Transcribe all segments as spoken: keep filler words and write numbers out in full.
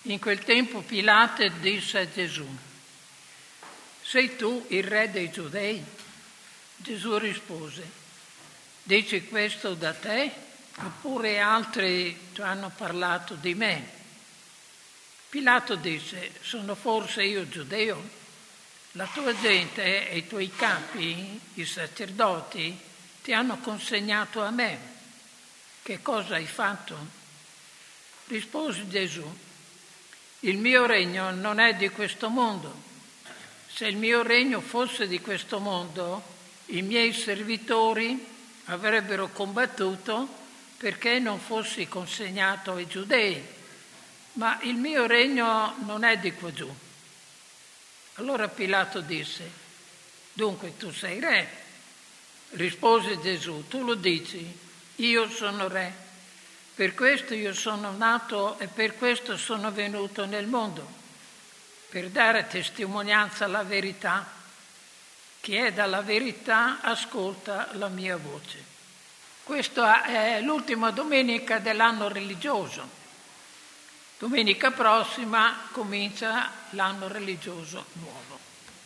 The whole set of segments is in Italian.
In quel tempo Pilato disse a Gesù: sei tu il re dei Giudei? Gesù rispose: dici questo da te, oppure altri ti hanno parlato di me? Pilato disse: sono forse io giudeo? La tua gente e i tuoi capi, i sacerdoti, ti hanno consegnato a me. Che cosa hai fatto? Rispose Gesù: il mio regno non è di questo mondo. Se il mio regno fosse di questo mondo, i miei servitori avrebbero combattuto perché non fossi consegnato ai giudei, ma il mio regno non è di qua giù. Allora Pilato disse: dunque tu sei re? Rispose Gesù: tu lo dici, io sono re. Per questo io sono nato e per questo sono venuto nel mondo, per dare testimonianza alla verità. Chi è dalla verità ascolta la mia voce. Questa è l'ultima domenica dell'anno religioso. Domenica prossima comincia l'anno religioso nuovo.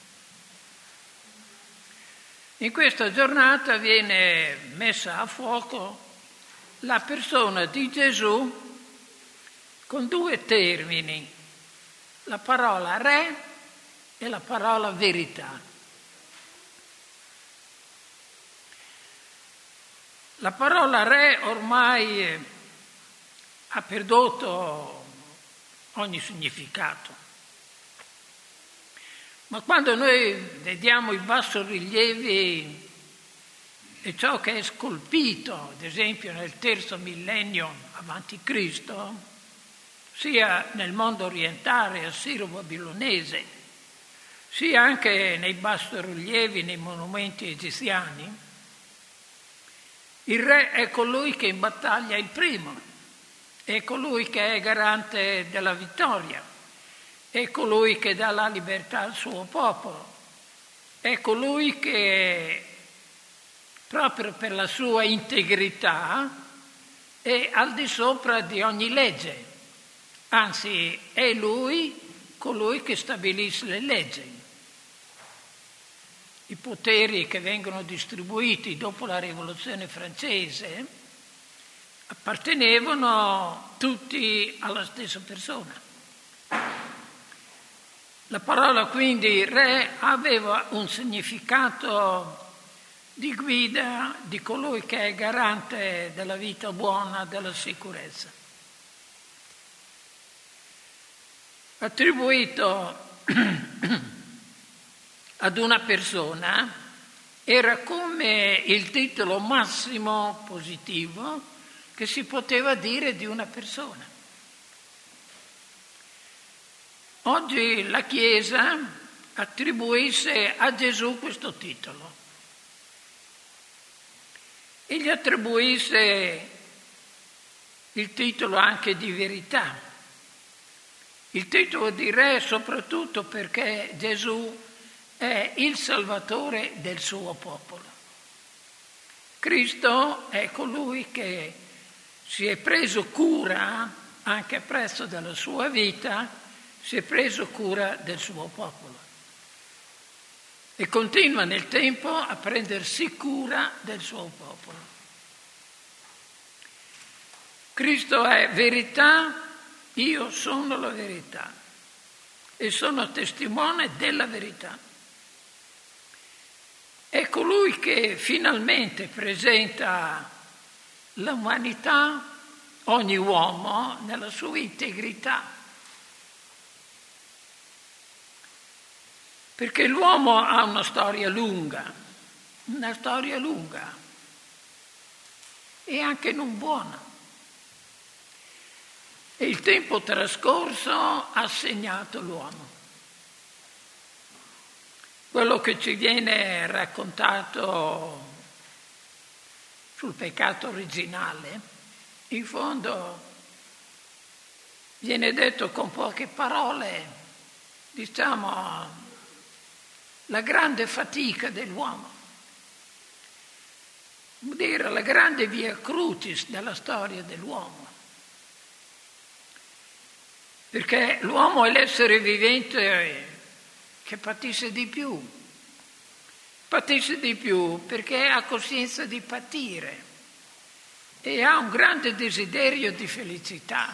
In questa giornata viene messa a fuoco la persona di Gesù con due termini: la parola re e la parola verità. La parola re ormai ha perduto ogni significato, ma quando noi vediamo i bassorilievi e ciò che è scolpito, ad esempio nel terzo millennio avanti Cristo, sia nel mondo orientale assiro-babilonese, sia anche nei bassorilievi, nei monumenti egiziani, il re è colui che in battaglia è il primo, è colui che è garante della vittoria, è colui che dà la libertà al suo popolo, è colui che proprio per la sua integrità è al di sopra di ogni legge, anzi è lui colui che stabilisce le leggi. I poteri che vengono distribuiti dopo la Rivoluzione francese appartenevano tutti alla stessa persona. La parola quindi re aveva un significato di guida, di colui che è garante della vita buona, della sicurezza. Attribuito ad una persona era come il titolo massimo positivo che si poteva dire di una persona. Oggi la Chiesa attribuisce a Gesù questo titolo e gli attribuisce il titolo anche di verità, il titolo di re soprattutto perché Gesù è il Salvatore del suo popolo. Cristo è colui che si è preso cura, anche a prezzo della sua vita, si è preso cura del suo popolo e continua nel tempo a prendersi cura del suo popolo. Cristo è verità, io sono la verità e sono testimone della verità. È colui che finalmente presenta l'umanità, ogni uomo, nella sua integrità. Perché l'uomo ha una storia lunga, una storia lunga e anche non buona. E il tempo trascorso ha segnato l'uomo. Quello che ci viene raccontato sul peccato originale, in fondo viene detto con poche parole, diciamo, la grande fatica dell'uomo, vuol dire la grande via crucis della storia dell'uomo. perché l'uomo è l'essere vivente che patisce di più, patisce di più perché ha coscienza di patire e ha un grande desiderio di felicità.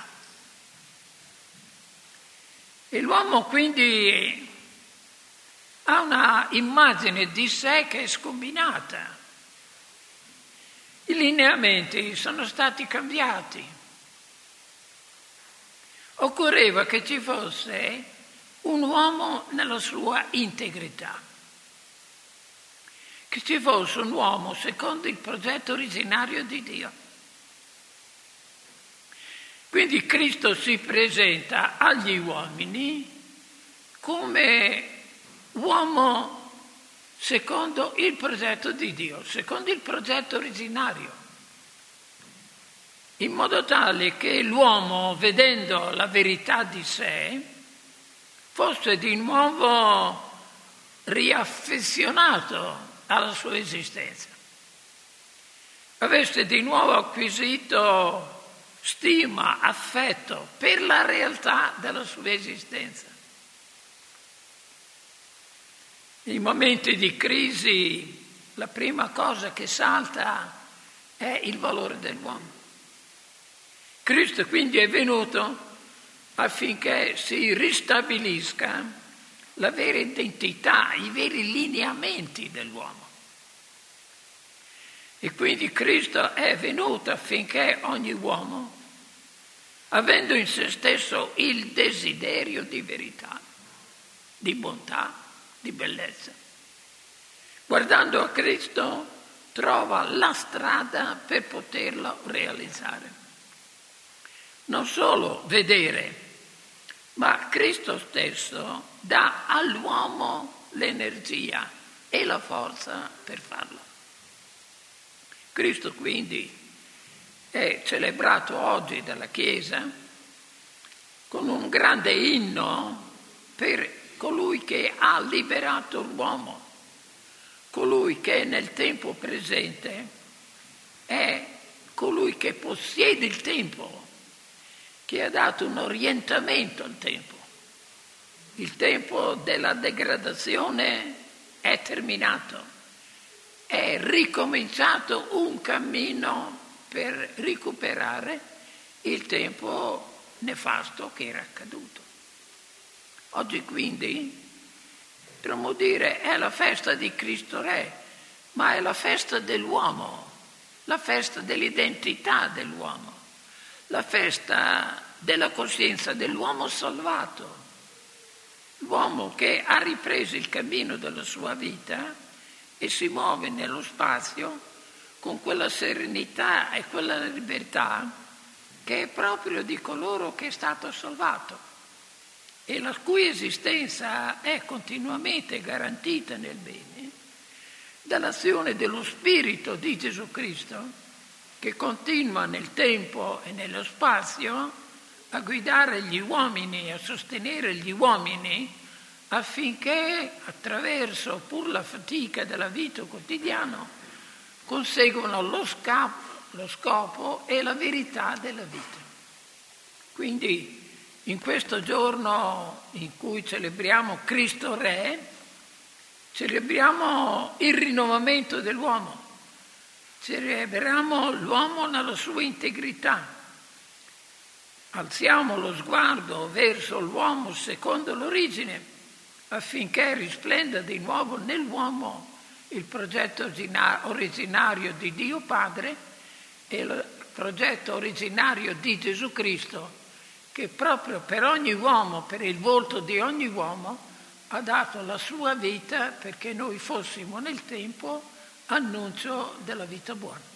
E l'uomo quindi ha una immagine di sé che è scombinata. I lineamenti sono stati cambiati. Occorreva che ci fosse un uomo nella sua integrità, che ci fosse un uomo secondo il progetto originario di Dio. Quindi Cristo si presenta agli uomini come uomo secondo il progetto di Dio, secondo il progetto originario, in modo tale che l'uomo, vedendo la verità di sé, fosse di nuovo riaffezionato alla sua esistenza, avesse di nuovo acquisito stima, affetto per la realtà della sua esistenza. In momenti di crisi la prima cosa che salta è il valore dell'uomo. Cristo quindi è venuto affinché si ristabilisca la vera identità, i veri lineamenti dell'uomo. E quindi Cristo è venuto affinché ogni uomo, avendo in se stesso il desiderio di verità, di bontà, di bellezza, guardando a Cristo trova la strada per poterlo realizzare. Non solo vedere, ma Cristo stesso dà all'uomo l'energia e la forza per farlo. Cristo quindi è celebrato oggi dalla Chiesa con un grande inno per colui che ha liberato l'uomo, colui che nel tempo presente è colui che possiede il tempo, che ha dato un orientamento al tempo. Il tempo della degradazione è terminato, è ricominciato un cammino per recuperare il tempo nefasto che era accaduto. Oggi quindi potremmo dire è la festa di Cristo Re, ma è la festa dell'uomo, la festa dell'identità dell'uomo, la festa della coscienza dell'uomo salvato, l'uomo che ha ripreso il cammino della sua vita e si muove nello spazio con quella serenità e quella libertà che è proprio di coloro che è stato salvato e la cui esistenza è continuamente garantita nel bene dall'azione dello Spirito di Gesù Cristo, che continua nel tempo e nello spazio a guidare gli uomini, a sostenere gli uomini affinché attraverso pur la fatica della vita quotidiana conseguano lo scopo, lo scopo e la verità della vita. Quindi in questo giorno in cui celebriamo Cristo Re, celebriamo il rinnovamento dell'uomo, celebriamo l'uomo nella sua integrità, alziamo lo sguardo verso l'uomo secondo l'origine affinché risplenda di nuovo nell'uomo il progetto originario di Dio Padre e il progetto originario di Gesù Cristo, che proprio per ogni uomo, per il volto di ogni uomo, ha dato la sua vita perché noi fossimo nel tempo annuncio della vita buona.